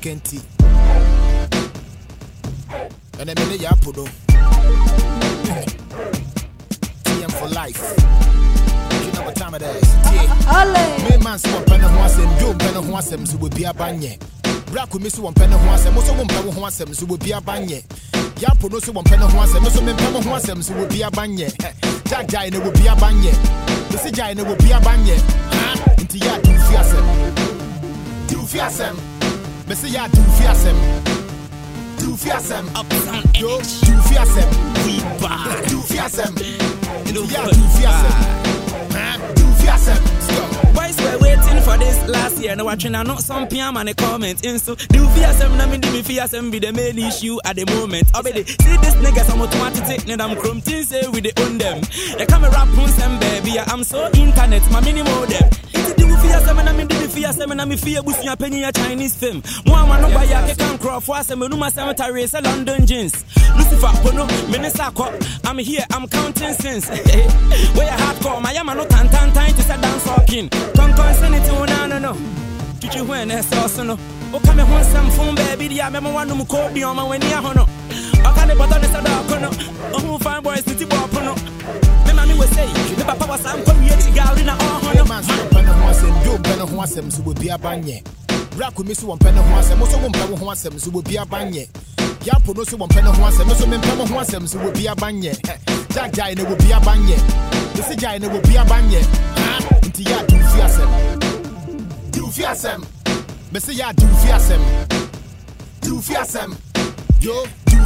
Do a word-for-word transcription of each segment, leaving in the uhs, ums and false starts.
Kenti. And then the Yapudo. T M for life. You know what time it is. Yeah. Me man, so pen of once and do pen of once and so would be a banye. Black with Miss one pen of once and most of one pen of once and so would be a banye. Yapo no so one pen of once and most of them pen of once and so would be a banye. Jack Jine would be a banye. The Sijine would be a banye. Into ya do fiasem. Do fiasem. Messi ya do fiasem. Do fiasem. Uptown Yo, do fiasem. We buy. Do fiasem. Into ya do fiasem. Do fiasem. Boys were waiting for this last year. No watching, I know some P M and a comment. In so, do fiasem, na me do me fiasem be the main issue at the moment. Obedi, see this niggas, I'm automatic, need I'm chrome things say we they own them. You come and rap on some baby, I'm so internet, my mini modem. Do fiasem, na me do me fiasem, na me fear boosting a penny a Chinese film. Mama no buy a can crawl for some no my cemetery, a London jeans. Lucifer, Pono, Minnesota, I'm here, I'm counting since. Where hardcore, my yama no tan tan time to set down talking. Come concern it to no no. Did you win a sauce no? O come home some phone baby, I remember one of code on my when you hono. I can't bother the Sadako. Oh, fine boys, city ball pono. Me mammy will say, the papa was I'm coming here to Galina or Hono. Man, so pen of once and do pen of once and so would be a banye. Black with Miss one pen of once and most of one pen of once and so would be a banye. Yapo no so one pen of once and most of them pen of once and so would be a banye. Jack Jine would be a banye. The Sijine would be a banye. Into ya do fiasem. Do fiasem. Messi ya do fiasem. Do fiasem. Yo, do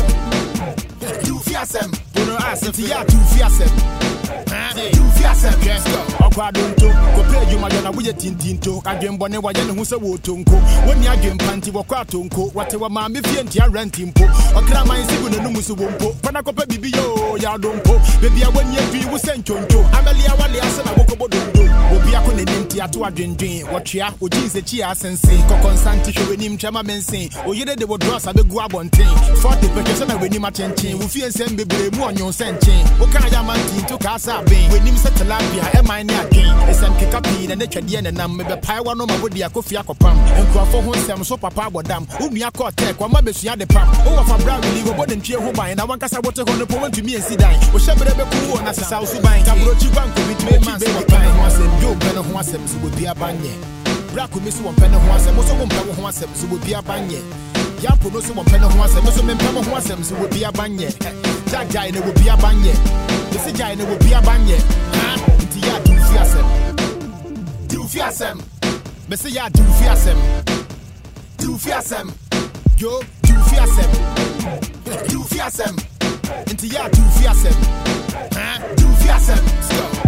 fiasem. Do fiasem. Don't ask if ya do fiasem. Do fiasem. Yes, go. Okwa donto. Ko play you magana we tintinto. Agem bone wa yene hu se wo tonko. Woni agem panti wo kwa tonko. Wate wa ma me fie ntia rentimpo. Okra man sigu no numu so wompo. Pana ko pa bibi yo ya dompo. Baby a woni adwi wo sentonto. Amelia wale ase na wo dondo. Obi akone nenti ato adwendwen. Wotwea oji se chi asense. Kokonsanti hwe nim chama mensen. Oyede de wo dross abegu abonten. forty pekese na weni ma chenchin. Wo fie nsem bebre mu onyon senchin. Wo kan ya man tinto ka sa ben. Weni se telapia e man ne agen. Esem kekapi na ne twede ne nam me be pai wa no ma bodi akofi akopam. Enkrofo ho nsem so papa abodam. Onua ko tek wa ma besua de pam. Wo wa fa bra really wo bodi ntwe ho ban. Na wankasa wote ho no po wantumi ensi dan. Wo hyebere be ku wo na sesa so ban. Tabrochi banko bitme man se ban ho asem do ben ho asem so bodi abanye. Black with Miss one pen of once and most of one pen of once and so would be a banye. Yapo no so one pen of once and most of them pen of once and so would be a banye. Jack Jine would be a banye. The Sijine would be a banye. Into ya do fiasem. Do fiasem. Messi ya do fiasem. Do fiasem. Yo, do fiasem. Do fiasem. Into ya do fiasem. Do fiasem. Stop.